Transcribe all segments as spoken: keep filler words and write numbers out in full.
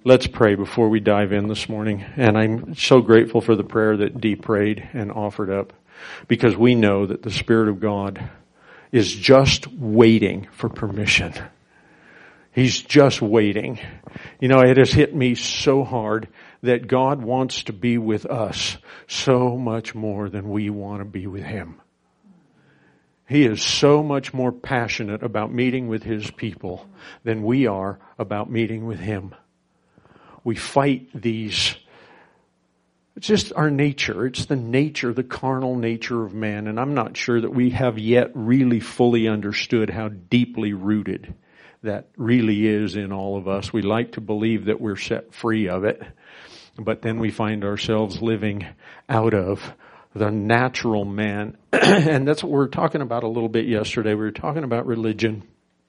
Let's pray before we dive in this morning. And I'm so grateful for the prayer that Dee prayed and offered up, because we know that the Spirit of God is just waiting for permission. He's just waiting. You know, it has hit me so hard that God wants to be with us so much more than we want to be with Him. He is so much more passionate about meeting with His people than we are about meeting with Him. We fight these. It's just our nature. It's the nature, the carnal nature of man. And I'm not sure that we have yet really fully understood how deeply rooted that really is in all of us. We like to believe that we're set free of it, but then we find ourselves living out of the natural man. And that's what we were talking about a little bit yesterday. We were talking about religion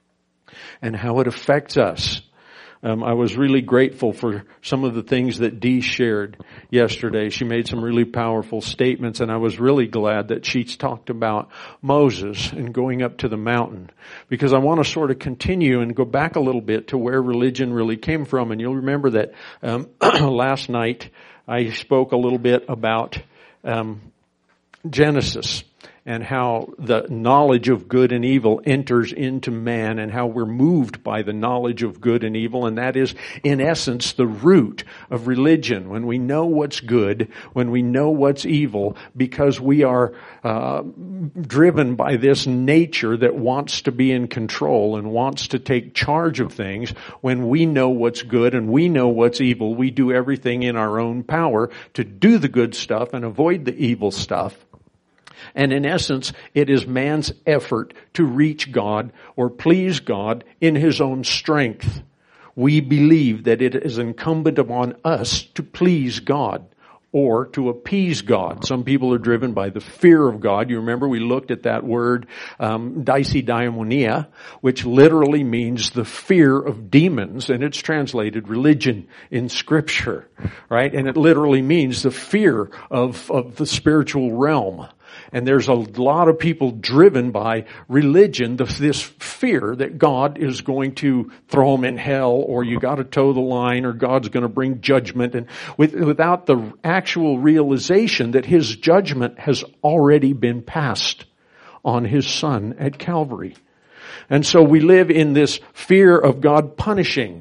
and how it affects us. Um, I was really grateful for some of the things that Dee shared yesterday. She made some really powerful statements, and I was really glad that she talked about Moses and going up to the mountain, because I want to sort of continue and go back a little bit to where religion really came from. And you'll remember that um, last night I spoke a little bit about um, Genesis, and how the knowledge of good and evil enters into man, and how we're moved by the knowledge of good and evil. And that is, in essence, the root of religion. When we know what's good, when we know what's evil, because we are uh, driven by this nature that wants to be in control and wants to take charge of things. When we know what's good and we know what's evil, we do everything in our own power to do the good stuff and avoid the evil stuff. And in essence, it is man's effort to reach God or please God in his own strength. We believe that it is incumbent upon us to please God or to appease God. Some people are driven by the fear of God. You remember we looked at that word, um, daidaimonia, which literally means the fear of demons, and it's translated religion in Scripture, right? And it literally means the fear of, of the spiritual realm. And there's a lot of people driven by religion, this fear that God is going to throw them in hell, or you got to toe the line, or God's going to bring judgment, and with, without the actual realization that His judgment has already been passed on His Son at Calvary. And so we live in this fear of God punishing,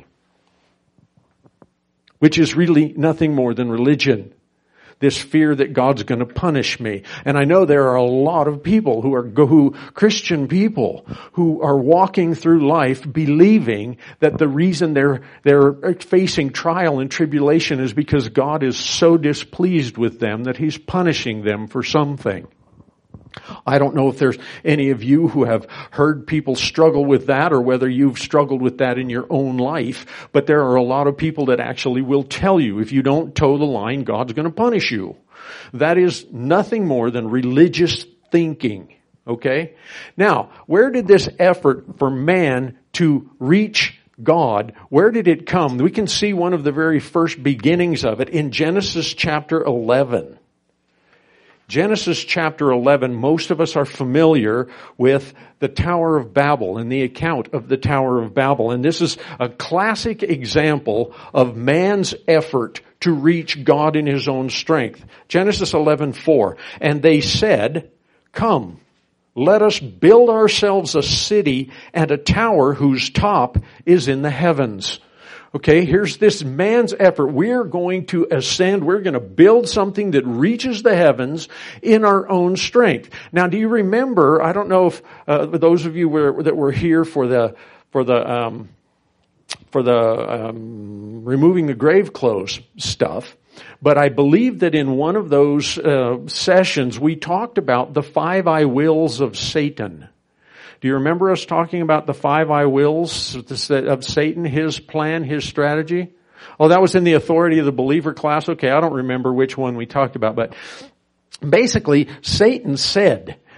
which is really nothing more than religion. This fear that God's going to punish me. And I know there are a lot of people who are, who, Christian people, who are walking through life believing that the reason they're, they're facing trial and tribulation is because God is so displeased with them that He's punishing them for something. I don't know if there's any of you who have heard people struggle with that, or whether you've struggled with that in your own life, but there are a lot of people that actually will tell you, if you don't toe the line, God's going to punish you. That is nothing more than religious thinking, okay? Now, where did this effort for man to reach God, where did it come? We can see one of the very first beginnings of it in Genesis chapter eleven. Genesis chapter eleven, most of us are familiar with the Tower of Babel and the account of the Tower of Babel. And this is a classic example of man's effort to reach God in his own strength. Genesis eleven four, and they said, "Come, let us build ourselves a city and a tower whose top is in the heavens." Okay, here's this man's effort. We're going to ascend. We're going to build something that reaches the heavens in our own strength. Now, do you remember? I don't know if uh, those of you were, that were here for the for the um, for the um, removing the grave clothes stuff. But I believe that in one of those uh, sessions we talked about the five I wills of Satan. Do you remember us talking about the five I wills of Satan, his plan, his strategy? Oh, that was in the authority of the believer class. Okay, I don't remember which one we talked about, but basically Satan said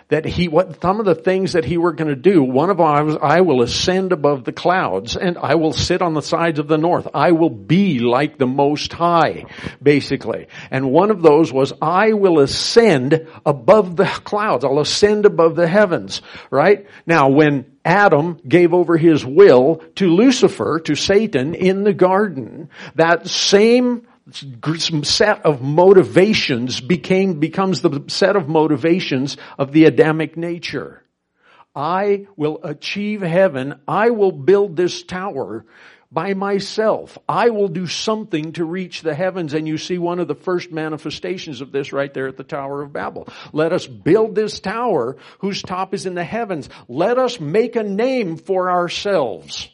that he, what some of the things that he were going to do. One of them was, I will ascend above the clouds and I will sit on the sides of the north. I will be like the Most High, basically. And one of those was, I will ascend above the clouds. I'll ascend above the heavens, right? Now, when Adam gave over his will to Lucifer, to Satan in the garden, that same set of motivations became, becomes the set of motivations of the Adamic nature. I will achieve heaven. I will build this tower by myself. I will do something to reach the heavens. And you see one of the first manifestations of this right there at the Tower of Babel. Let us build this tower whose top is in the heavens. Let us make a name for ourselves.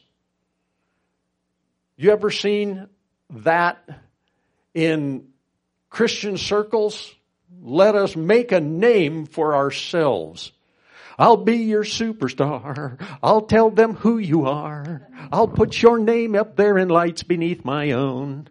You ever seen that in Christian circles? Let us make a name for ourselves. I'll be your superstar. I'll tell them who you are. I'll put your name up there in lights beneath my own.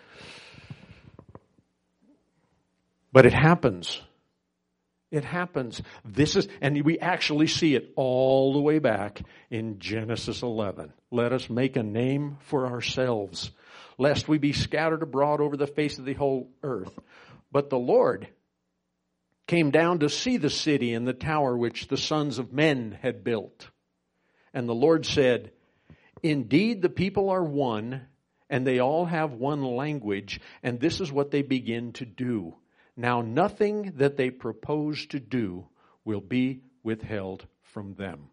But it happens. It happens. This is, and we actually see it all the way back in Genesis eleven. Let us make a name for ourselves, lest we be scattered abroad over the face of the whole earth. But the Lord came down to see the city and the tower which the sons of men had built. And the Lord said, indeed the people are one, and they all have one language, and this is what they begin to do. Now nothing that they propose to do will be withheld from them.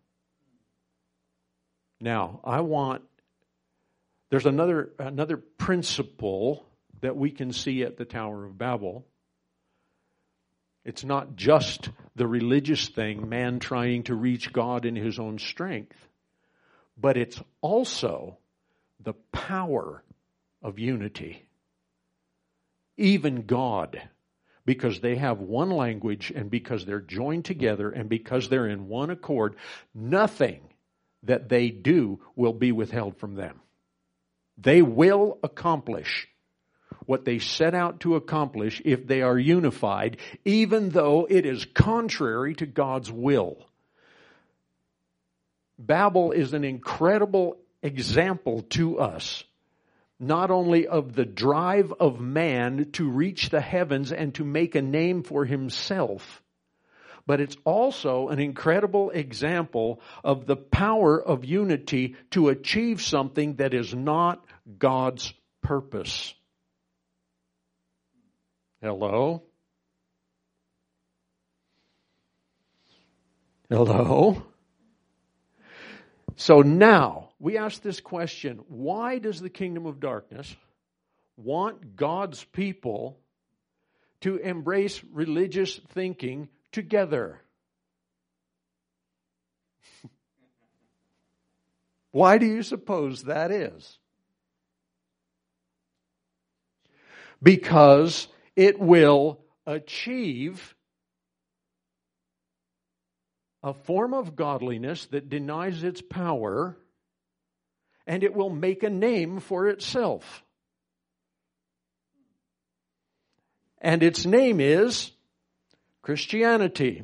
Now, I want, there's another, another principle that we can see at the Tower of Babel. It's not just the religious thing, man trying to reach God in his own strength, but it's also the power of unity. Even God, because they have one language and because they're joined together and because they're in one accord, nothing that they do will be withheld from them. They will accomplish what they set out to accomplish if they are unified, even though it is contrary to God's will. Babel is an incredible example to us, not only of the drive of man to reach the heavens and to make a name for himself, but it's also an incredible example of the power of unity to achieve something that is not God's purpose. Hello? Hello? So now, we ask this question, why does the kingdom of darkness want God's people to embrace religious thinking together? Why do you suppose that is? Because it will achieve a form of godliness that denies its power, and it will make a name for itself. And its name is Christianity.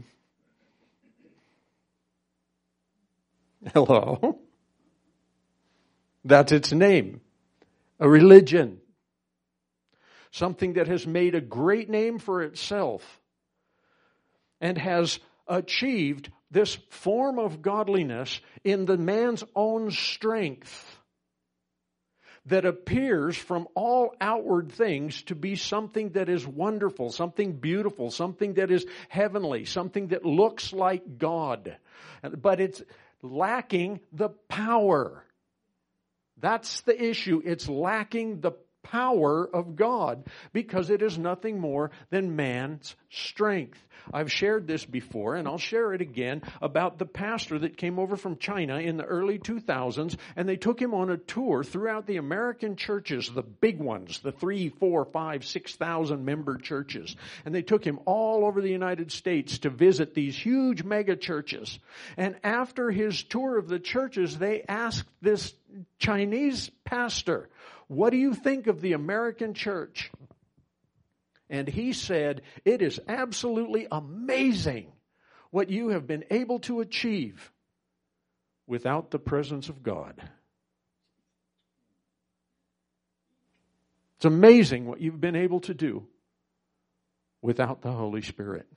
Hello? That's its name. A religion. Something that has made a great name for itself and has achieved this form of godliness in the man's own strength that appears from all outward things to be something that is wonderful, something beautiful, something that is heavenly, something that looks like God. But it's lacking the power. That's the issue. It's lacking the power of God because it is nothing more than man's strength. I've shared this before, and I'll share it again, about the pastor that came over from China in the early two thousands, and they took him on a tour throughout the American churches, the big ones, the three, four, five, six thousand member churches. And they took him all over the United States to visit these huge mega churches. And after his tour of the churches, they asked this Chinese pastor, "What do you think of the American church?" And he said, "It is absolutely amazing what you have been able to achieve without the presence of God. It's amazing what you've been able to do without the Holy Spirit.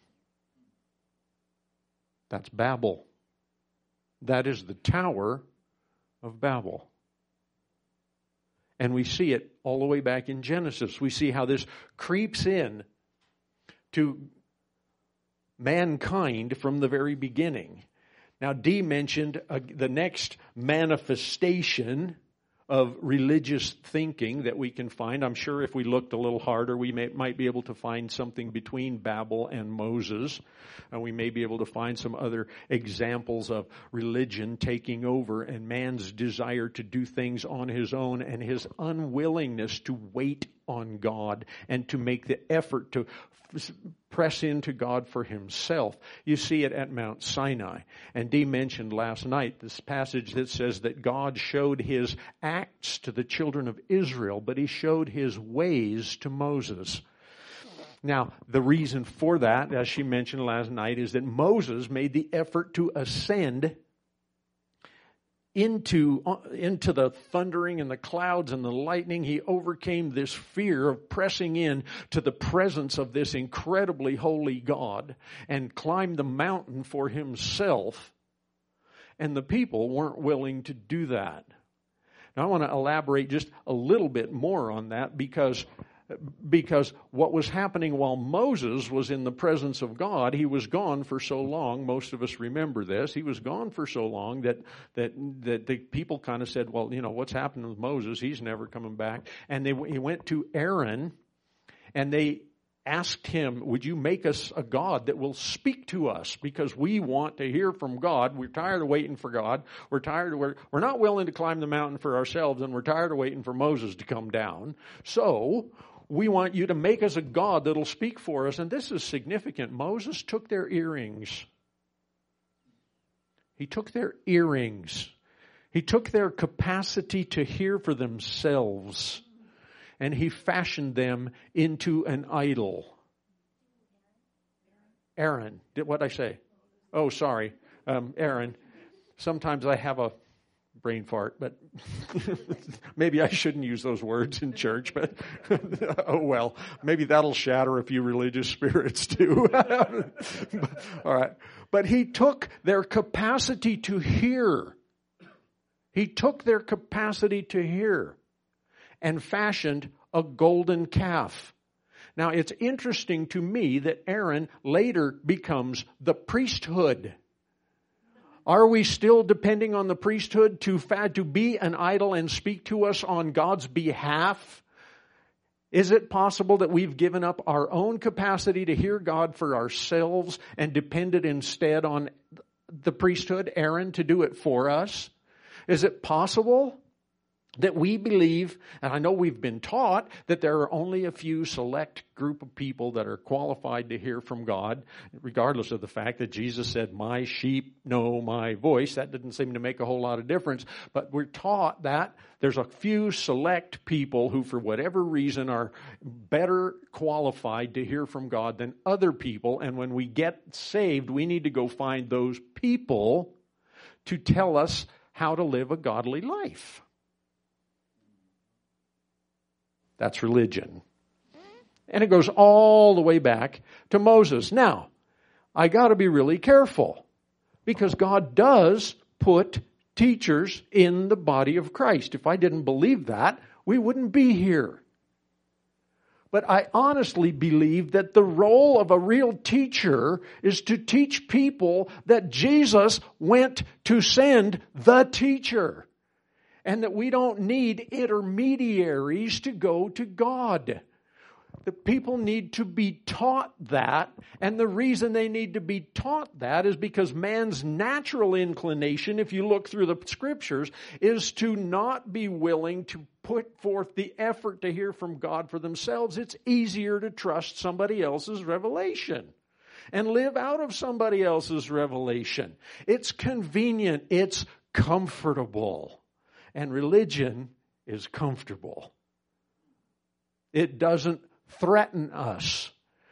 That's Babel. That is the Tower of Babel. And we see it all the way back in Genesis. We see how this creeps in to mankind from the very beginning. Now, Dee mentioned uh, the next manifestation of religious thinking that we can find. I'm sure if we looked a little harder, we may, might be able to find something between Babel and Moses. And we may be able to find some other examples of religion taking over and man's desire to do things on his own and his unwillingness to wait on God and to make the effort to f- press into God for himself. You see it at Mount Sinai. And Dee mentioned last night this passage that says that God showed his acts to the children of Israel, but he showed his ways to Moses. Now, the reason for that, as she mentioned last night, is that Moses made the effort to ascend into, into the thundering and the clouds and the lightning. He overcame this fear of pressing in to the presence of this incredibly holy God and climbed the mountain for himself. And the people weren't willing to do that. Now, I want to elaborate just a little bit more on that because Because what was happening while Moses was in the presence of God, he was gone for so long. Most of us remember this. He was gone for so long that that that the people kind of said, well, you know, what's happened with Moses? He's never coming back. And they he went to Aaron, and they asked him, would you make us a God that will speak to us? Because we want to hear from God. We're tired of waiting for God. We're tired of, we're, we're not willing to climb the mountain for ourselves, and we're tired of waiting for Moses to come down. So we want you to make us a God that'll speak for us. And this is significant. Moses took their earrings. He took their earrings. He took their capacity to hear for themselves. And he fashioned them into an idol. Aaron. Did what I say? Oh, sorry. Um, Aaron. Sometimes I have a brain fart, but maybe I shouldn't use those words in church, but oh well, maybe that'll shatter a few religious spirits too. All right. But he took their capacity to hear. He took their capacity to hear and fashioned a golden calf. Now, it's interesting to me that Aaron later becomes the priesthood. Are we still depending on the priesthood to, to be an idol and speak to us on God's behalf? Is it possible that we've given up our own capacity to hear God for ourselves and depended instead on the priesthood, Aaron, to do it for us? Is it possible that we believe, and I know we've been taught, that there are only a few select group of people that are qualified to hear from God, regardless of the fact that Jesus said, my sheep know my voice. That didn't seem to make a whole lot of difference. But we're taught that there's a few select people who, for whatever reason, are better qualified to hear from God than other people. And when we get saved, we need to go find those people to tell us how to live a godly life. That's religion. And it goes all the way back to Moses. Now, I got to be really careful because God does put teachers in the body of Christ. If I didn't believe that, we wouldn't be here. But I honestly believe that the role of a real teacher is to teach people that Jesus went to send the teacher. And that we don't need intermediaries to go to God. The people need to be taught that. And the reason they need to be taught that is because man's natural inclination, if you look through the scriptures, is to not be willing to put forth the effort to hear from God for themselves. It's easier to trust somebody else's revelation and live out of somebody else's revelation. It's convenient. It's comfortable. And religion is comfortable. It doesn't threaten us.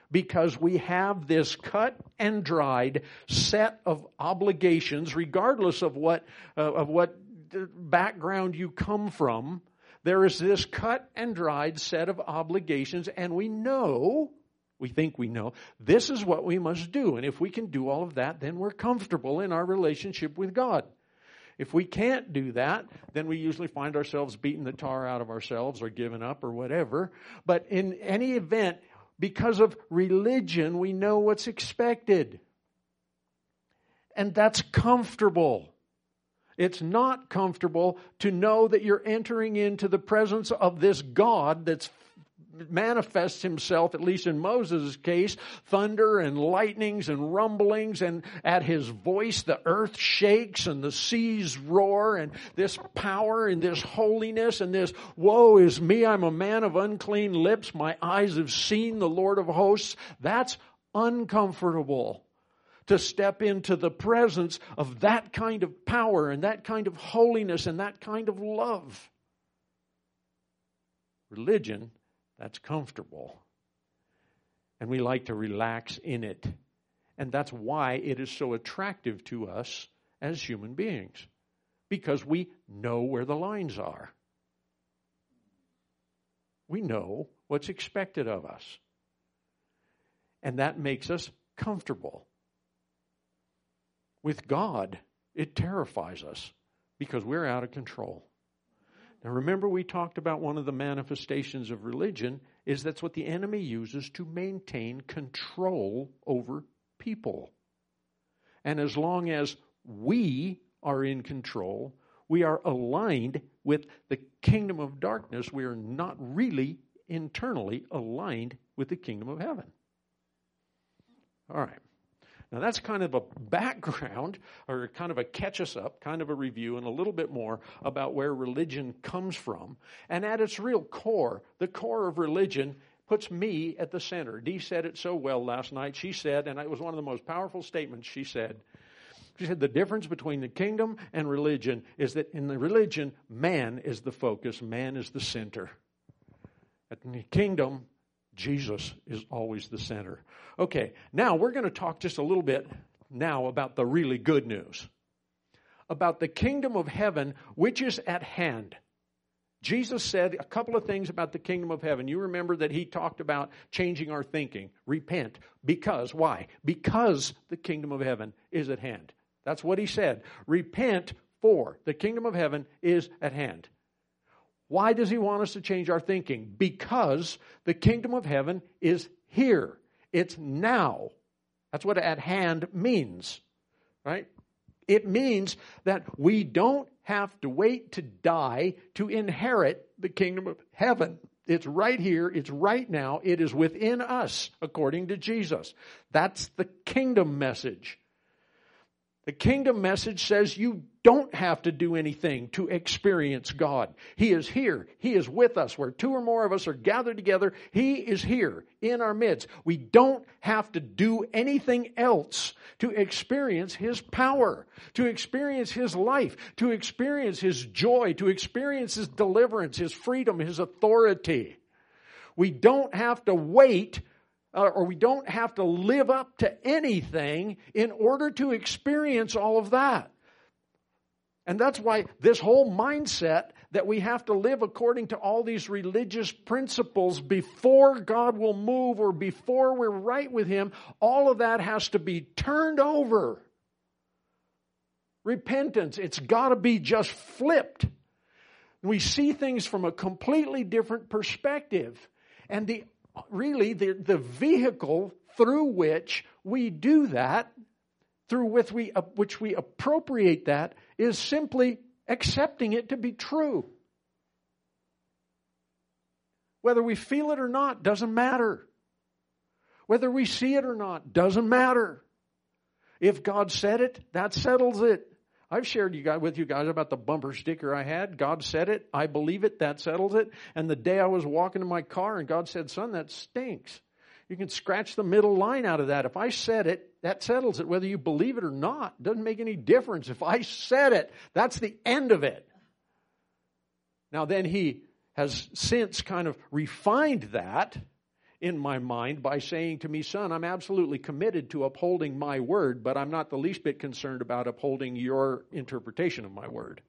because we have this cut and dried set of obligations, regardless of what uh, of what background you come from. There is this cut and dried set of obligations, and we know, we think we know, this is what we must do. And if we can do all of that, then we're comfortable in our relationship with God. If we can't do that, then we usually find ourselves beating the tar out of ourselves or giving up or whatever. But in any event, because of religion, we know what's expected. And that's comfortable. It's not comfortable to know that you're entering into the presence of this God that's manifests himself, at least in Moses' case, thunder and lightnings and rumblings, and at his voice the earth shakes and the seas roar, and this power and this holiness and this, woe is me, I'm a man of unclean lips, my eyes have seen the Lord of hosts. That's uncomfortable. To step into the presence of that kind of power and that kind of holiness and that kind of love. Religion, that's comfortable. And we like to relax in it. And that's why it is so attractive to us as human beings. Because we know where the lines are. We know what's expected of us. And that makes us comfortable. With God, it terrifies us because we're out of control. Now remember, we talked about one of the manifestations of religion is that's what the enemy uses to maintain control over people. And as long as we are in control, we are aligned with the kingdom of darkness. We are not really internally aligned with the kingdom of heaven. All right. Now that's kind of a background, or kind of a catch us up, kind of a review, and a little bit more about where religion comes from. And at its real core, the core of religion puts me at the center. Dee said it so well last night. She said, and it was one of the most powerful statements she said, she said the difference between the kingdom and religion is that in the religion, man is the focus, man is the center. At the kingdom, Jesus is always the center. Okay, now we're going to talk just a little bit now about the really good news. About the kingdom of heaven, which is at hand. Jesus said a couple of things about the kingdom of heaven. You remember that he talked about changing our thinking. Repent. Because, why? Because the kingdom of heaven is at hand. That's what he said. Repent, for the kingdom of heaven is at hand. Why does he want us to change our thinking? Because the kingdom of heaven is here. It's now. That's what at hand means, right? It means that we don't have to wait to die to inherit the kingdom of heaven. It's right here. It's right now. It is within us, according to Jesus. That's the kingdom message. The kingdom message says you don't have to do anything to experience God. He is here. He is with us. Where two or more of us are gathered together, He is here in our midst. We don't have to do anything else to experience His power, to experience His life, to experience His joy, to experience His deliverance, His freedom, His authority. We don't have to wait Uh, or we don't have to live up to anything in order to experience all of that. And that's why this whole mindset that we have to live according to all these religious principles before God will move or before we're right with Him, all of that has to be turned over. Repentance, it's got to be just flipped. We see things from a completely different perspective. And the Really, the, the vehicle through which we do that, through which we, uh, which we appropriate that, is simply accepting it to be true. Whether we feel it or not, doesn't matter. Whether we see it or not, doesn't matter. If God said it, that settles it. I've shared you guys, with you guys about the bumper sticker I had. God said it. I believe it. That settles it. And the day I was walking in my car and God said, son, that stinks. You can scratch the middle line out of that. If I said it, that settles it. Whether you believe it or not, it doesn't make any difference. If I said it, that's the end of it. Now then He has since kind of refined that in my mind by saying to me, son, I'm absolutely committed to upholding my word, but I'm not the least bit concerned about upholding your interpretation of my word.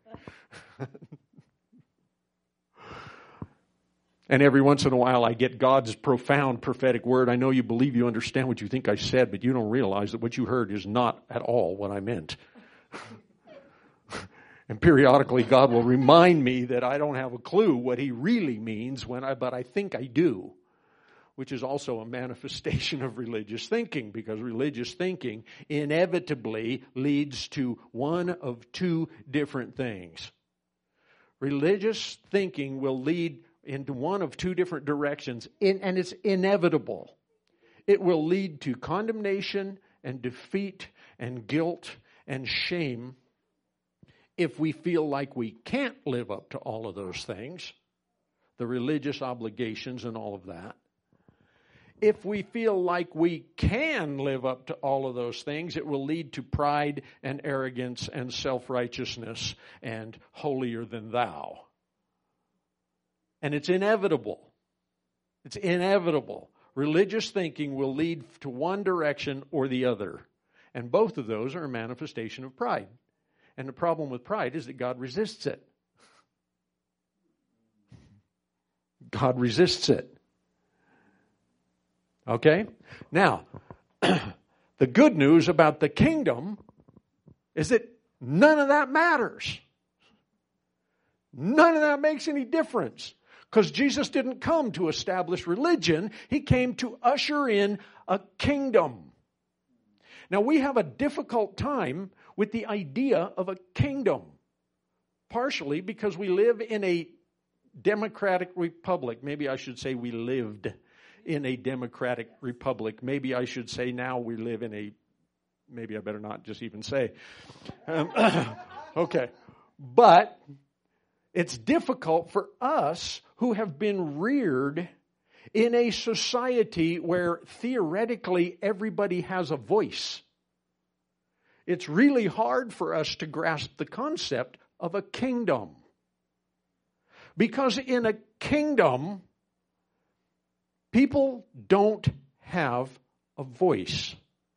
And every once in a while I get God's profound prophetic word. I know you believe you understand what you think I said, but you don't realize that what you heard is not at all what I meant. And periodically God will remind me that I don't have a clue what he really means, when I, but I think I do. Which is also a manifestation of religious thinking, because religious thinking inevitably leads to one of two different things. Religious thinking will lead into one of two different directions, in, and it's inevitable. It will lead to condemnation and defeat and guilt and shame if we feel like we can't live up to all of those things, the religious obligations and all of that. If we feel like we can live up to all of those things, it will lead to pride and arrogance and self-righteousness and holier than thou. And it's inevitable. It's inevitable. Religious thinking will lead to one direction or the other. And both of those are a manifestation of pride. And the problem with pride is that God resists it. God resists it. Okay? Now, the good news about the kingdom is that none of that matters. None of that makes any difference. Because Jesus didn't come to establish religion. He came to usher in a kingdom. Now, we have a difficult time with the idea of a kingdom. Partially because we live in a democratic republic. Maybe I should say we lived in a democratic republic. Maybe I should say now we live in a, maybe I better not just even say. Um, okay. But it's difficult for us who have been reared in a society where theoretically everybody has a voice. It's really hard for us to grasp the concept of a kingdom. Because in a kingdom, people don't have a voice.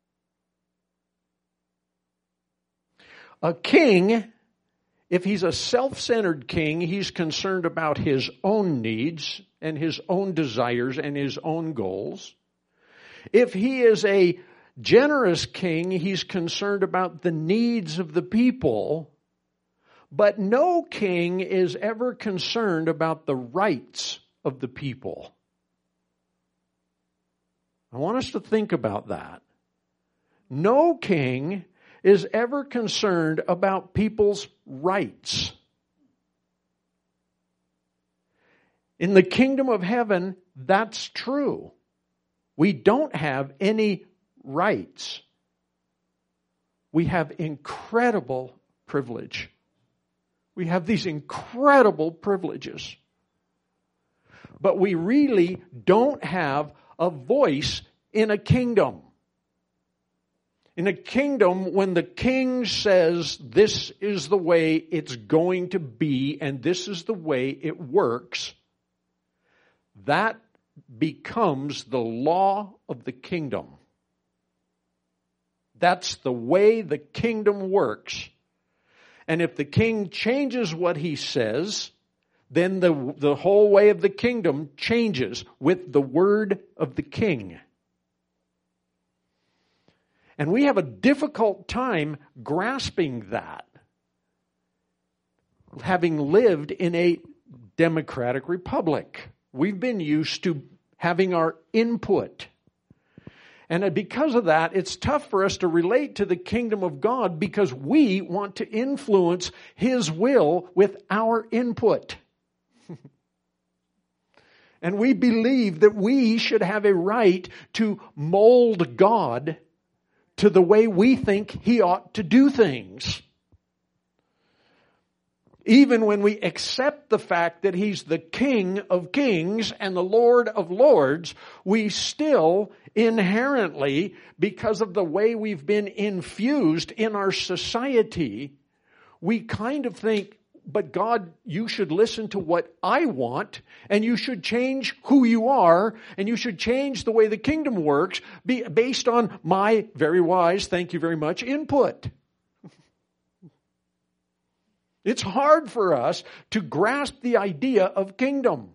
A king, if he's a self-centered king, he's concerned about his own needs and his own desires and his own goals. If he is a generous king, he's concerned about the needs of the people. But no king is ever concerned about the rights of the people. I want us to think about that. No king is ever concerned about people's rights. In the kingdom of heaven, that's true. We don't have any rights. We have incredible privilege. We have these incredible privileges. But we really don't have a voice in a kingdom. In a kingdom, when the king says, this is the way it's going to be and this is the way it works, that becomes the law of the kingdom. That's the way the kingdom works. And if the king changes what he says, then the, the whole way of the kingdom changes with the word of the king. And we have a difficult time grasping that, having lived in a democratic republic. We've been used to having our input. And because of that, it's tough for us to relate to the kingdom of God because we want to influence His will with our input. And we believe that we should have a right to mold God to the way we think He ought to do things. Even when we accept the fact that He's the King of Kings and the Lord of Lords, we still inherently, because of the way we've been infused in our society, we kind of think, but God, you should listen to what I want, and you should change who you are, and you should change the way the kingdom works be based on my very wise, thank you very much, input. It's hard for us to grasp the idea of kingdom.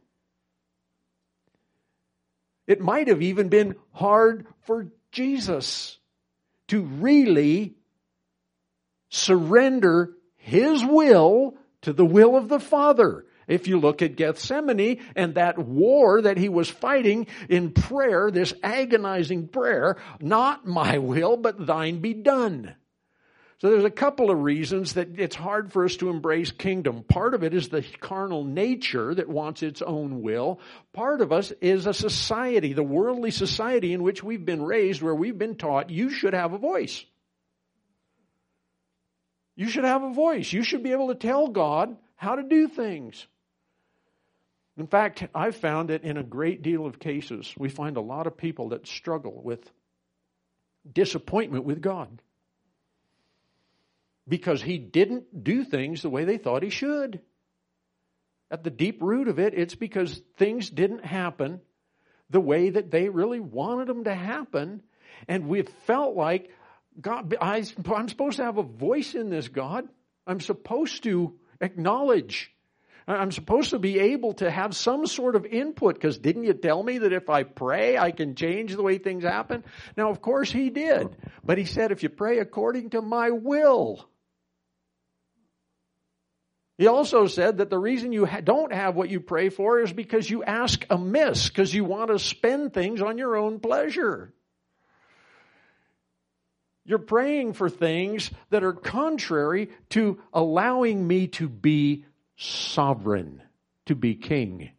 It might have even been hard for Jesus to really surrender His will to the will of the Father. If you look at Gethsemane and that war that He was fighting in prayer, this agonizing prayer, not my will, but thine be done. So there's a couple of reasons that it's hard for us to embrace kingdom. Part of it is the carnal nature that wants its own will. Part of us is a society, the worldly society in which we've been raised, where we've been taught you should have a voice. You should have a voice. You should be able to tell God how to do things. In fact, I've found that in a great deal of cases, we find a lot of people that struggle with disappointment with God, because He didn't do things the way they thought He should. At the deep root of it, it's because things didn't happen the way that they really wanted them to happen. And we felt like, God, I, I'm supposed to have a voice in this, God. I'm supposed to acknowledge. I'm supposed to be able to have some sort of input, because didn't you tell me that if I pray, I can change the way things happen? Now, of course He did. But He said, if you pray according to my will. He also said that the reason you ha- don't have what you pray for is because you ask amiss, because you want to spend things on your own pleasure. You're praying for things that are contrary to allowing me to be sovereign, to be king.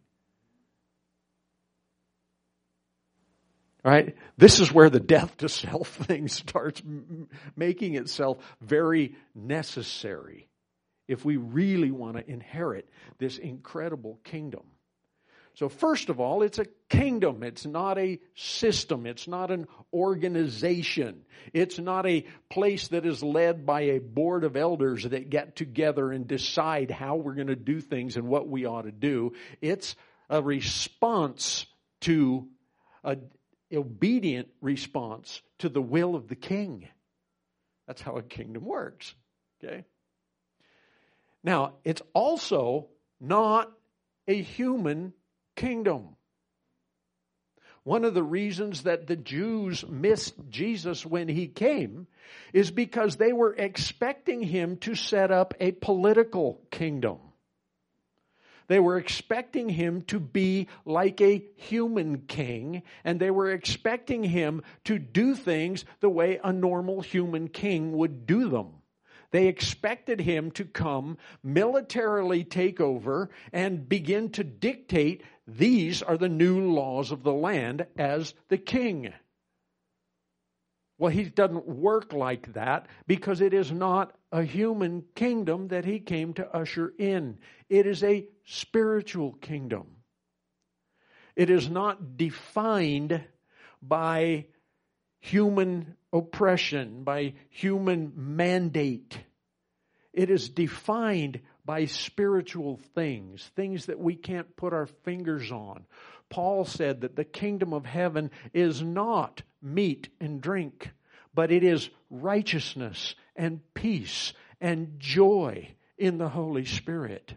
All right? This is where the death to self thing starts m- making itself very necessary if we really want to inherit this incredible kingdom. So first of all, it's a kingdom. It's not a system. It's not an organization. It's not a place that is led by a board of elders that get together and decide how we're going to do things and what we ought to do. It's a response to, an obedient response to the will of the king. That's how a kingdom works. Okay? Now, it's also not a human kingdom. One of the reasons that the Jews missed Jesus when He came is because they were expecting Him to set up a political kingdom. They were expecting Him to be like a human king, and they were expecting Him to do things the way a normal human king would do them. They expected Him to come, militarily take over, and begin to dictate, these are the new laws of the land as the king. Well, He doesn't work like that, because it is not a human kingdom that He came to usher in. It is a spiritual kingdom. It is not defined by human oppression, by human mandate. It is defined by spiritual things, things that we can't put our fingers on. Paul said that the kingdom of heaven is not meat and drink, but it is righteousness and peace and joy in the Holy Spirit.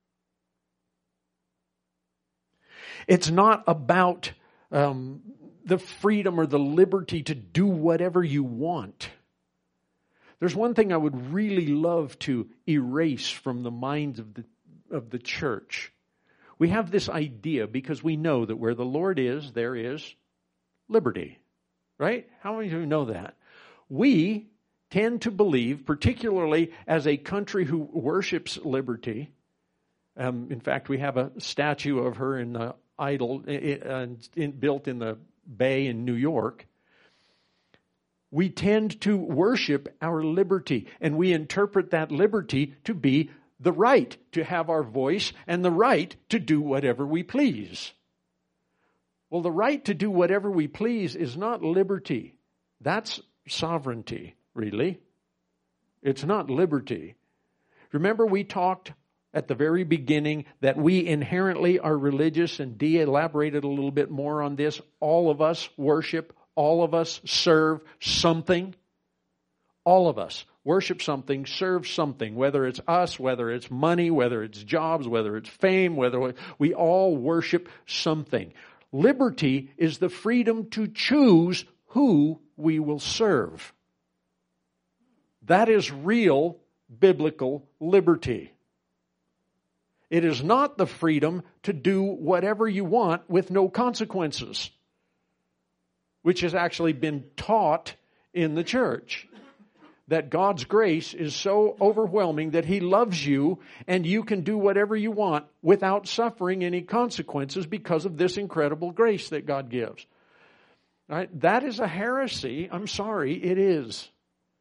It's not about um, the freedom or the liberty to do whatever you want. There's one thing I would really love to erase from the minds of the of the church. We have this idea, because we know that where the Lord is, there is liberty. Right? How many of you know that? We tend to believe, particularly as a country who worships liberty. Um, in fact, we have a statue of her in the idol uh, in, built in the Bay in New York. We tend to worship our liberty, and we interpret that liberty to be the right to have our voice and the right to do whatever we please. Well, the right to do whatever we please is not liberty. That's sovereignty, really. It's not liberty. Remember, we talked at the very beginning that we inherently are religious, and Dee elaborated a little bit more on this. All of us worship, all of us serve something. All of us worship something, serve something, whether it's us, whether it's money, whether it's jobs, whether it's fame, whether we all worship something. Liberty is the freedom to choose who we will serve. That is real biblical liberty. It is not the freedom to do whatever you want with no consequences, which has actually been taught in the church. That God's grace is so overwhelming that He loves you and you can do whatever you want without suffering any consequences because of this incredible grace that God gives. All right? That is a heresy. I'm sorry, it is.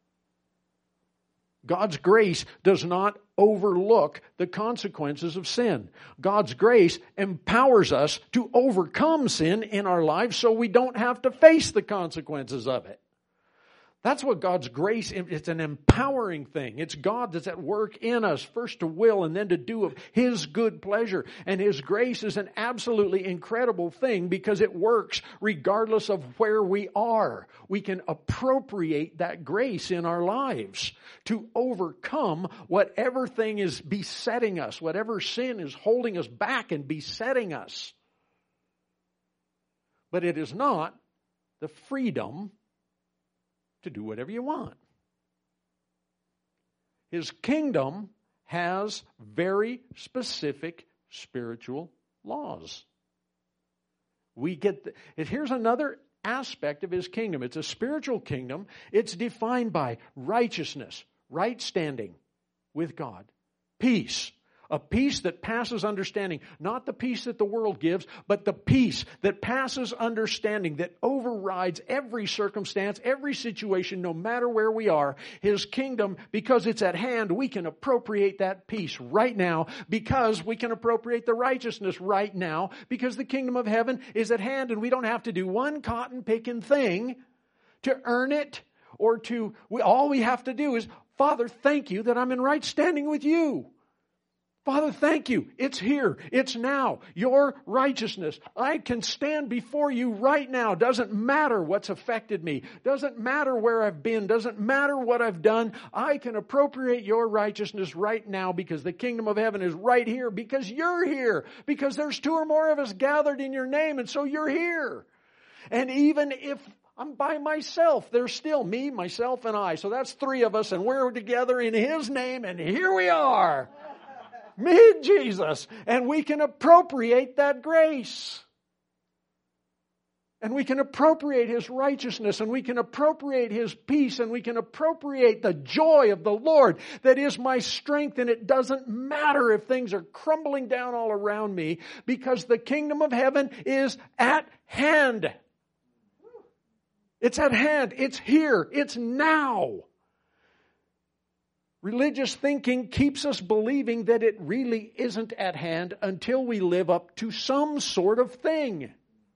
God's grace does not overlook the consequences of sin. God's grace empowers us to overcome sin in our lives so we don't have to face the consequences of it. That's what God's grace, it's an empowering thing. It's God that's at work in us, first to will and then to do of His good pleasure. And His grace is an absolutely incredible thing because it works regardless of where we are. We can appropriate that grace in our lives to overcome whatever thing is besetting us, whatever sin is holding us back and besetting us. But it is not the freedom to do whatever you want. His kingdom has very specific spiritual laws. We get the, and here's another aspect of His kingdom. It's a spiritual kingdom. It's defined by righteousness, right standing with God, peace, a peace that passes understanding. Not the peace that the world gives, but the peace that passes understanding, that overrides every circumstance, every situation, no matter where we are. His kingdom, because it's at hand, we can appropriate that peace right now, because we can appropriate the righteousness right now, because the kingdom of heaven is at hand, and we don't have to do one cotton-picking thing to earn it, or to, we, all we have to do is, Father, thank you that I'm in right standing with you. Father, thank you. It's here. It's now. Your righteousness. I can stand before you right now. Doesn't matter what's affected me. Doesn't matter where I've been. Doesn't matter what I've done. I can appropriate your righteousness right now because the kingdom of heaven is right here, because you're here, because there's two or more of us gathered in your name, and so you're here. And even if I'm by myself, there's still me, myself, and I. So that's three of us, and we're together in His name, and here we are. Me and Jesus. And we can appropriate that grace. And we can appropriate His righteousness, and we can appropriate His peace, and we can appropriate the joy of the Lord that is my strength. And it doesn't matter if things are crumbling down all around me, because the kingdom of heaven is at hand. It's at hand. It's here. It's now. Religious thinking keeps us believing that it really isn't at hand until we live up to some sort of thing.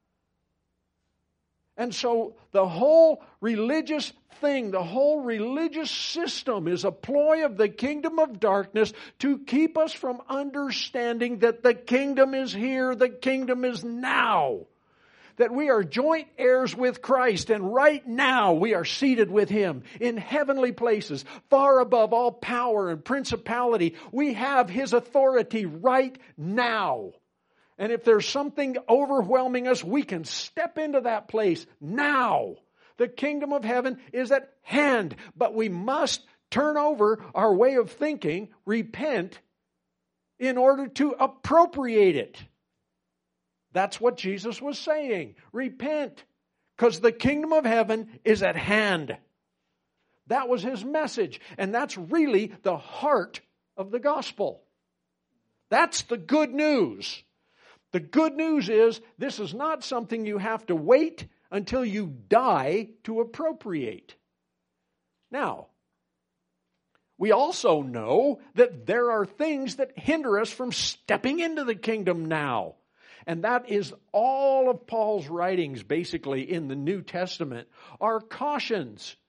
And so the whole religious thing, the whole religious system is a ploy of the kingdom of darkness to keep us from understanding that the kingdom is here, the kingdom is now. That we are joint heirs with Christ, and right now we are seated with Him in heavenly places, far above all power and principality. We have His authority right now. And if there's something overwhelming us, we can step into that place now. The kingdom of heaven is at hand, but we must turn over our way of thinking, repent, in order to appropriate it. That's what Jesus was saying. Repent, because the kingdom of heaven is at hand. That was His message, and that's really the heart of the gospel. That's the good news. The good news is this is not something you have to wait until you die to appropriate. Now, we also know that there are things that hinder us from stepping into the kingdom now. And that is all of Paul's writings, basically, in the New Testament, are cautions.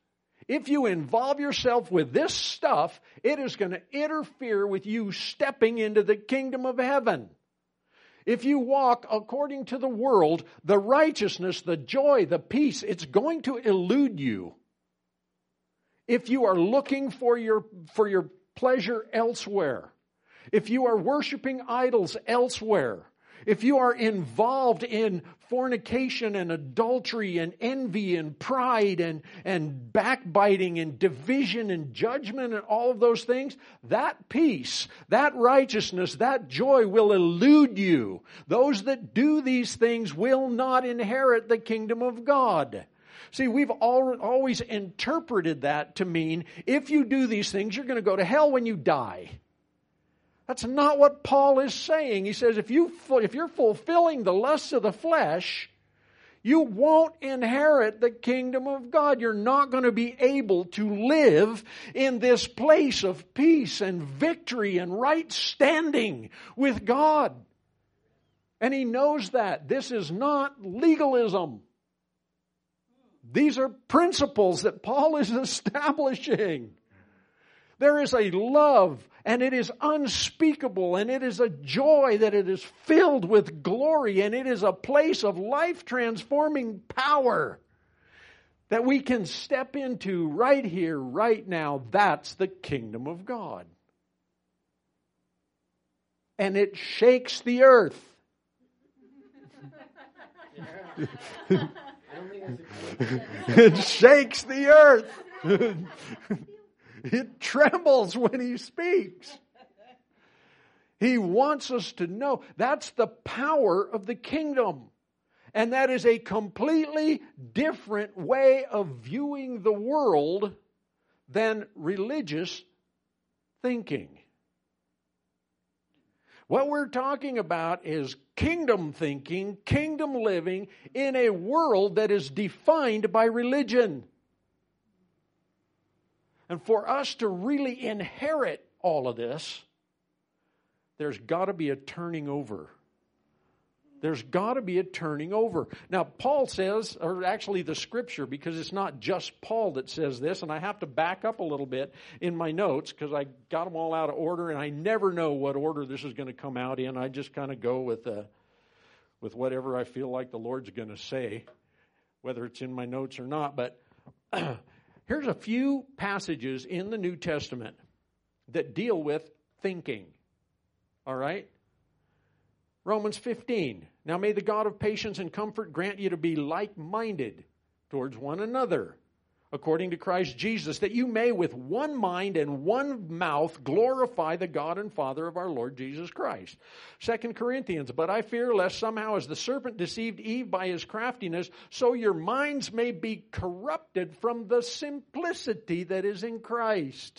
If you involve yourself with this stuff, it is going to interfere with you stepping into the kingdom of heaven. If you walk according to the world, the righteousness, the joy, the peace, it's going to elude you. If you are looking for your, for your pleasure elsewhere, if you are worshiping idols elsewhere, if you are involved in fornication and adultery and envy and pride and, and backbiting and division and judgment and all of those things, that peace, that righteousness, that joy will elude you. Those that do these things will not inherit the kingdom of God. See, we've al- always interpreted that to mean if you do these things, you're going to go to hell when you die. That's not what Paul is saying. He says if, you, if you're fulfilling the lusts of the flesh, you won't inherit the kingdom of God. You're not going to be able to live in this place of peace and victory and right standing with God. And he knows that. This is not legalism. These are principles that Paul is establishing. There is a love, and it is unspeakable, and it is a joy that it is filled with glory, and it is a place of life-transforming power that we can step into right here, right now. That's the kingdom of God. And it shakes the earth. It shakes the earth. It trembles when he speaks. He wants us to know that's the power of the kingdom. And that is a completely different way of viewing the world than religious thinking. What we're talking about is kingdom thinking, kingdom living in a world that is defined by religion. And for us to really inherit all of this, there's got to be a turning over. There's got to be a turning over. Now, Paul says, or actually the Scripture, because it's not just Paul that says this, and I have to back up a little bit in my notes because I got them all out of order, and I never know what order this is going to come out in. I just kind of go with uh, with whatever I feel like the Lord's going to say, whether it's in my notes or not. But here's a few passages in the New Testament that deal with thinking. All right? Romans fifteen. Now may the God of patience and comfort grant you to be like-minded towards one another, according to Christ Jesus, that you may with one mind and one mouth glorify the God and Father of our Lord Jesus Christ. Second Corinthians, but I fear lest somehow as the serpent deceived Eve by his craftiness, so your minds may be corrupted from the simplicity that is in Christ.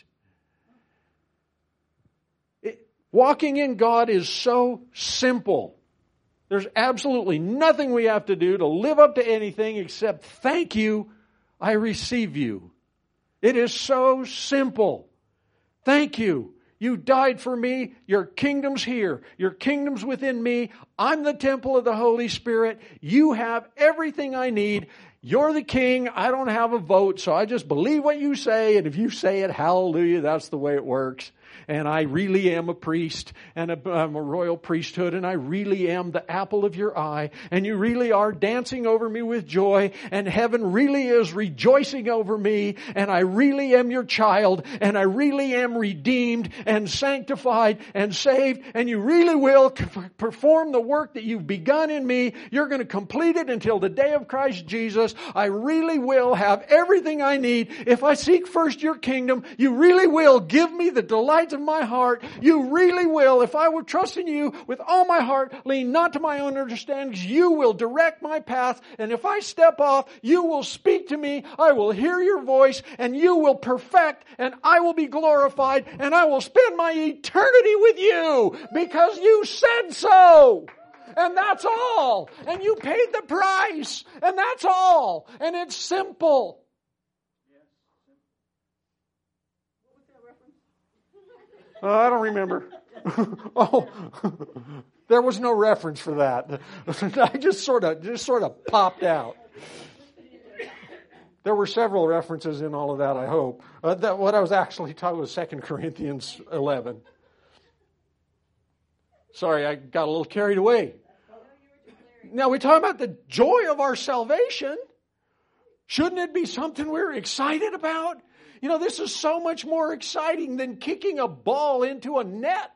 It, walking in God is so simple. There's absolutely nothing we have to do to live up to anything except thank you, I receive you. It is so simple. Thank you. You died for me. Your kingdom's here. Your kingdom's within me. I'm the temple of the Holy Spirit. You have everything I need. You're the king. I don't have a vote, so I just believe what you say. And if you say it, hallelujah, that's the way it works. And I really am a priest, and a, I'm a royal priesthood, and I really am the apple of your eye, and you really are dancing over me with joy, and heaven really is rejoicing over me, and I really am your child, and I really am redeemed and sanctified and saved, and you really will perform the work that you've begun in me. You're going to complete it until the day of Christ Jesus. I really will have everything I need. If I seek first your kingdom, you really will give me the delights of my heart. You really will. If I will trust in you with all my heart, lean not to my own understanding, you will direct my path. And if I step off, you will speak to me. I will hear your voice, and you will perfect, and I will be glorified, and I will spend my eternity with you because you said so. And that's all. And you paid the price. And that's all. And it's simple. Uh, I don't remember. oh, there was no reference for that. I just sort of just sort of popped out. There were several references in all of that, I hope. Uh, that, what I was actually talking was Second Corinthians eleven. Sorry, I got a little carried away. Now, we're talking about the joy of our salvation. Shouldn't it be something we're excited about? You know, this is so much more exciting than kicking a ball into a net.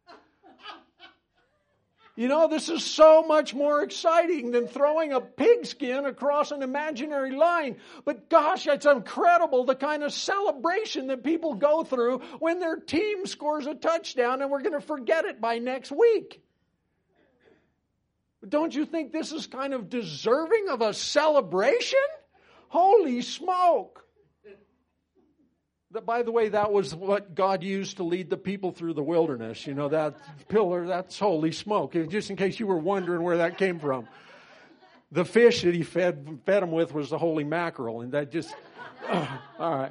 You know, this is so much more exciting than throwing a pigskin across an imaginary line. But gosh, it's incredible the kind of celebration that people go through when their team scores a touchdown and we're going to forget it by next week. Don't you think this is kind of deserving of a celebration? Holy smoke! By the way, that was what God used to lead the people through the wilderness. You know, that pillar, that's holy smoke. Just in case you were wondering where that came from. The fish that he fed, fed them with was the holy mackerel. And that just, uh, all right.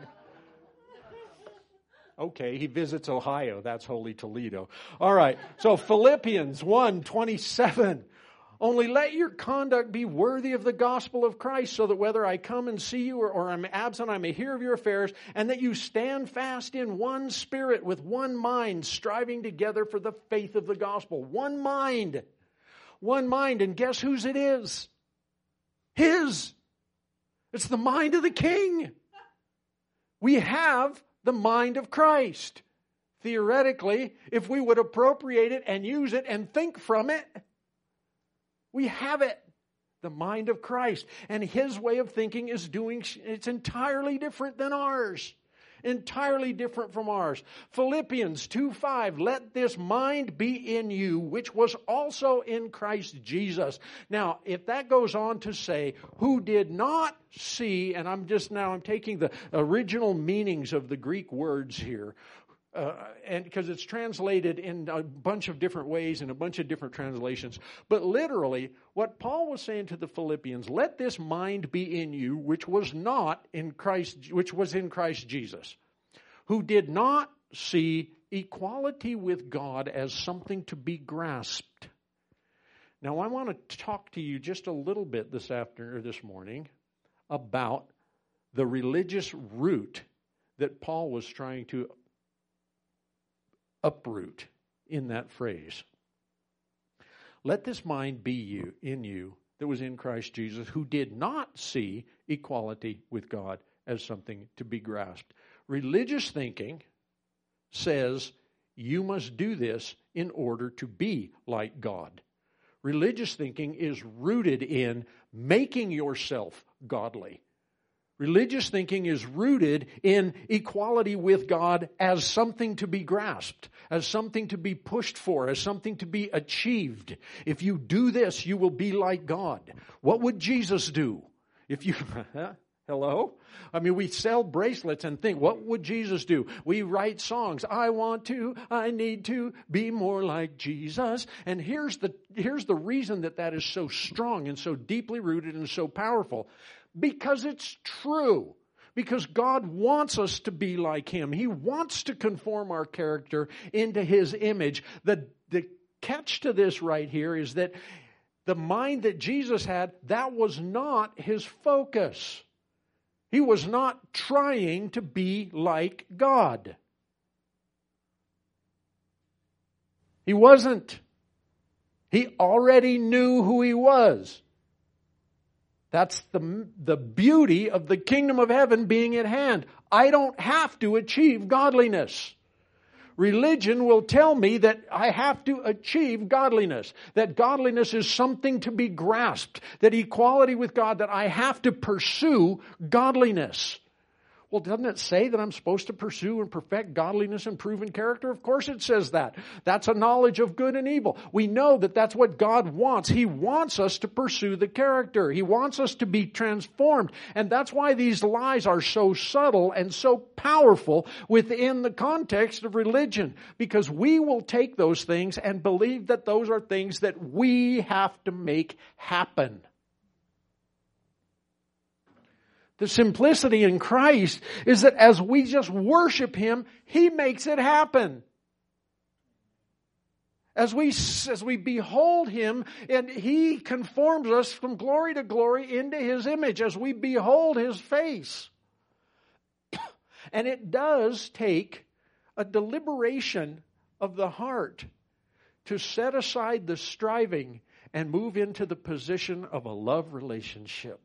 Okay, he visits Ohio. That's holy Toledo. All right, so Philippians one twenty-seven. Only let your conduct be worthy of the gospel of Christ, so that whether I come and see you or, or I'm absent, I may hear of your affairs, and that you stand fast in one spirit with one mind, striving together for the faith of the gospel. One mind. One mind. And guess whose it is? His. It's the mind of the King. We have the mind of Christ. Theoretically, if we would appropriate it and use it and think from it, we have it, the mind of Christ. And His way of thinking is doing, it's entirely different than ours. Entirely different from ours. Philippians two five, let this mind be in you, which was also in Christ Jesus. Now, if that goes on to say, who did not see, and I'm just now, I'm taking the original meanings of the Greek words here, Uh, and because it's translated in a bunch of different ways in a bunch of different translations. But literally, what Paul was saying to the Philippians, let this mind be in you, which was not in Christ, which was in Christ Jesus, who did not see equality with God as something to be grasped. Now, I want to talk to you just a little bit this afternoon or this morning about the religious root that Paul was trying to uproot in that phrase. Let this mind be you in you that was in Christ Jesus, who did not see equality with God as something to be grasped. Religious thinking says you must do this in order to be like God. Religious thinking is rooted in making yourself godly. Religious thinking is rooted in equality with God as something to be grasped, as something to be pushed for, as something to be achieved. If you do this, you will be like God. What would Jesus do? If you, hello? I mean, we sell bracelets and think, what would Jesus do? We write songs. I want to, I need to be more like Jesus. And here's the, here's the reason that that is so strong and so deeply rooted and so powerful. Because it's true. Because God wants us to be like Him. He wants to conform our character into His image. The, the catch to this right here is that the mind that Jesus had, that was not His focus. He was not trying to be like God. He wasn't. He already knew who He was. That's the, the beauty of the kingdom of heaven being at hand. I don't have to achieve godliness. Religion will tell me that I have to achieve godliness. That godliness is something to be grasped. That equality with God, that I have to pursue godliness. Well, doesn't it say that I'm supposed to pursue and perfect godliness and proven character? Of course it says that. That's a knowledge of good and evil. We know that that's what God wants. He wants us to pursue the character. He wants us to be transformed. And that's why these lies are so subtle and so powerful within the context of religion. Because we will take those things and believe that those are things that we have to make happen. The simplicity in Christ is that as we just worship Him, He makes it happen. As we, as we behold Him, and He conforms us from glory to glory into His image as we behold His face. And it does take a deliberation of the heart to set aside the striving and move into the position of a love relationship.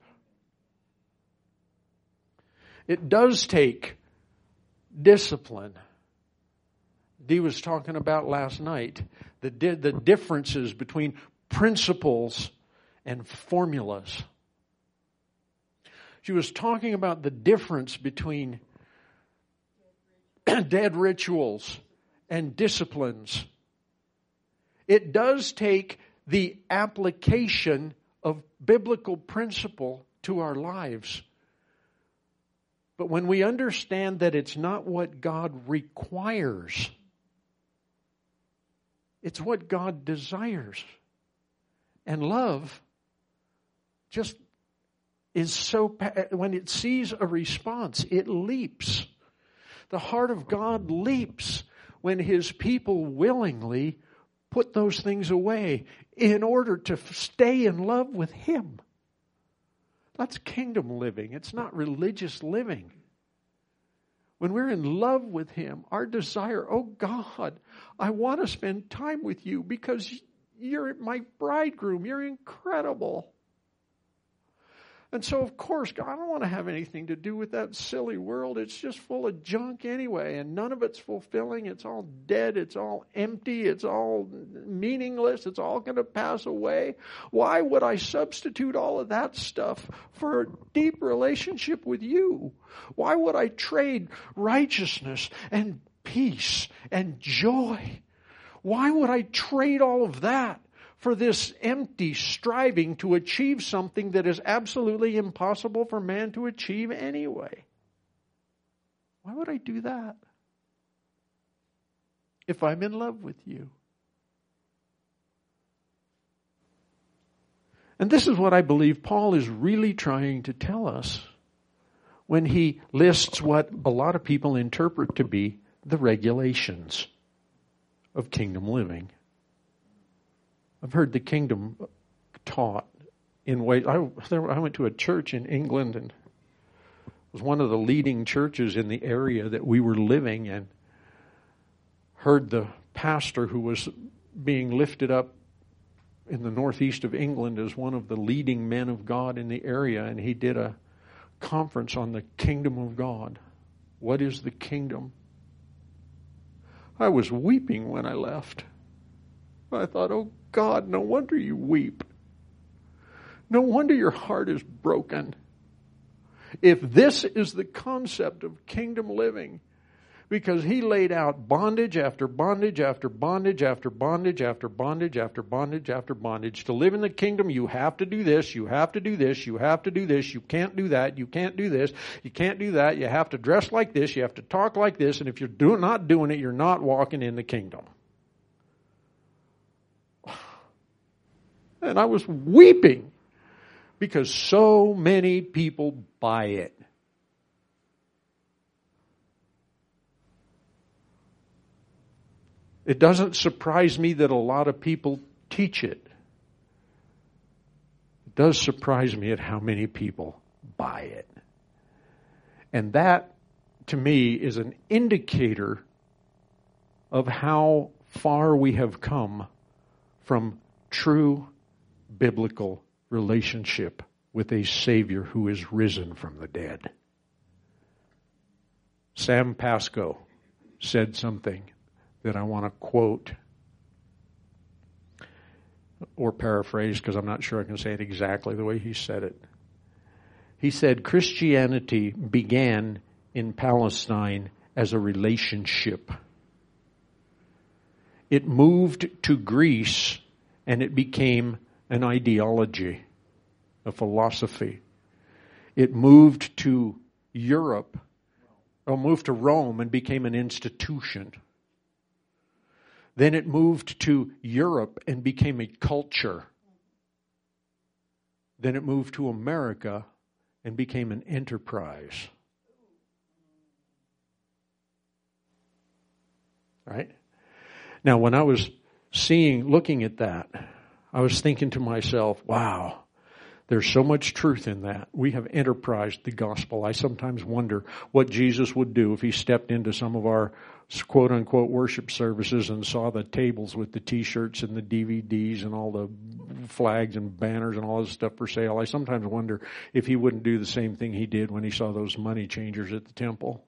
It does take discipline. Dee was talking about last night the, the differences between principles and formulas. She was talking about the difference between dead rituals and disciplines. It does take the application of biblical principle to our lives. But when we understand that it's not what God requires, it's what God desires. And love just is so, when it sees a response, it leaps. The heart of God leaps when His people willingly put those things away in order to stay in love with Him. That's kingdom living. It's not religious living. When we're in love with Him, our desire, oh God, I want to spend time with You because You're my bridegroom. You're incredible. And so, of course, God, I don't want to have anything to do with that silly world. It's just full of junk anyway, and none of it's fulfilling. It's all dead. It's all empty. It's all meaningless. It's all going to pass away. Why would I substitute all of that stuff for a deep relationship with You? Why would I trade righteousness and peace and joy? Why would I trade all of that for this empty striving to achieve something that is absolutely impossible for man to achieve anyway? Why would I do that if I'm in love with You? And this is what I believe Paul is really trying to tell us when he lists what a lot of people interpret to be the regulations of kingdom living. I've heard the kingdom taught in ways. I, I went to a church in England, and it was one of the leading churches in the area that we were living in. Heard the pastor who was being lifted up in the northeast of England as one of the leading men of God in the area, and he did a conference on the kingdom of God. What is the kingdom? I was weeping when I left. I thought, oh God, no wonder you weep. No wonder your heart is broken. If this is the concept of kingdom living, because he laid out bondage after bondage after bondage after bondage after bondage after bondage after bondage. To live in the kingdom, you have to do this, you have to do this, you have to do this, you can't do that, you can't do this, you can't do that, you have to dress like this, you have to talk like this, and if you're do, not doing it, you're not walking in the kingdom. And I was weeping because so many people buy it. It doesn't surprise me that a lot of people teach it. It does surprise me at how many people buy it. And that, to me, is an indicator of how far we have come from true biblical relationship with a Savior who is risen from the dead. Sam Pasco said something that I want to quote or paraphrase because I'm not sure I can say it exactly the way he said it. He said, Christianity began in Palestine as a relationship. It moved to Greece and it became an ideology, a philosophy. It moved to Europe, or moved to Rome and became an institution. Then it moved to Europe and became a culture. Then it moved to America and became an enterprise. Right? Now, when I was seeing, looking at that, I was thinking to myself, wow, there's so much truth in that. We have enterprised the gospel. I sometimes wonder what Jesus would do if he stepped into some of our quote unquote worship services and saw the tables with the t-shirts and the D V Ds and all the flags and banners and all this stuff for sale. I sometimes wonder if he wouldn't do the same thing he did when he saw those money changers at the temple.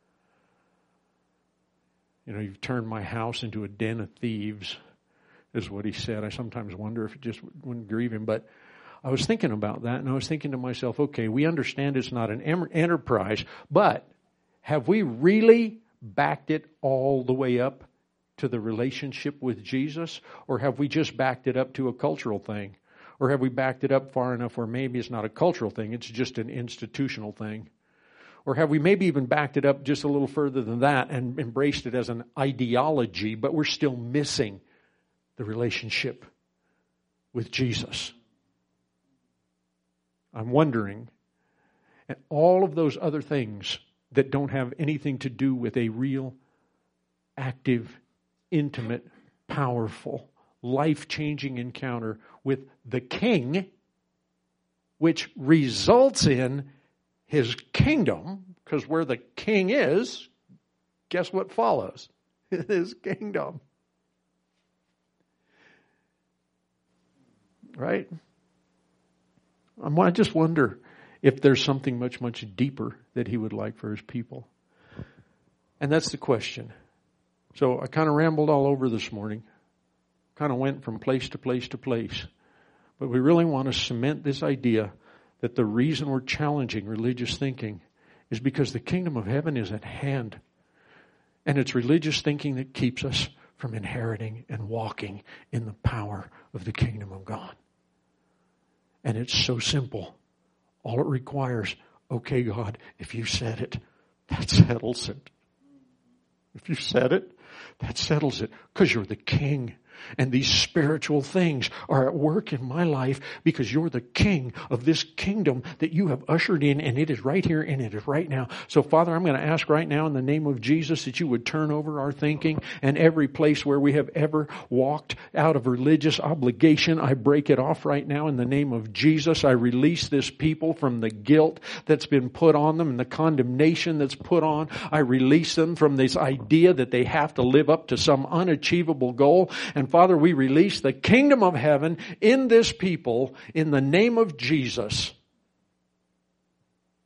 You know, you've turned my house into a den of thieves, is what he said. I sometimes wonder if it just wouldn't grieve him. But I was thinking about that, and I was thinking to myself, okay, we understand it's not an enterprise, but have we really backed it all the way up to the relationship with Jesus? Or have we just backed it up to a cultural thing? Or have we backed it up far enough where maybe it's not a cultural thing, it's just an institutional thing? Or have we maybe even backed it up just a little further than that and embraced it as an ideology, but we're still missing the relationship with Jesus? I'm wondering, and all of those other things that don't have anything to do with a real, active, intimate, powerful, life-changing encounter with the King, which results in His kingdom, because where the King is, guess what follows? His kingdom. Right? I just wonder if there's something much, much deeper that He would like for His people. And that's the question. So I kind of rambled all over this morning. Kind of went from place to place to place. But we really want to cement this idea that the reason we're challenging religious thinking is because the kingdom of heaven is at hand. And it's religious thinking that keeps us from inheriting and walking in the power of the kingdom of God. And it's so simple. All it requires, okay, God, if you said it, that settles it. If you said it, that settles it. Because you're the King. And these spiritual things are at work in my life because you're the King of this kingdom that you have ushered in, and it is right here and it is right now. So, Father, I'm going to ask right now in the name of Jesus that you would turn over our thinking, and every place where we have ever walked out of religious obligation, I break it off right now in the name of Jesus. I release this people from the guilt that's been put on them and the condemnation that's put on. I release them from this idea that they have to live up to some unachievable goal. And Father, we release the kingdom of heaven in this people in the name of Jesus.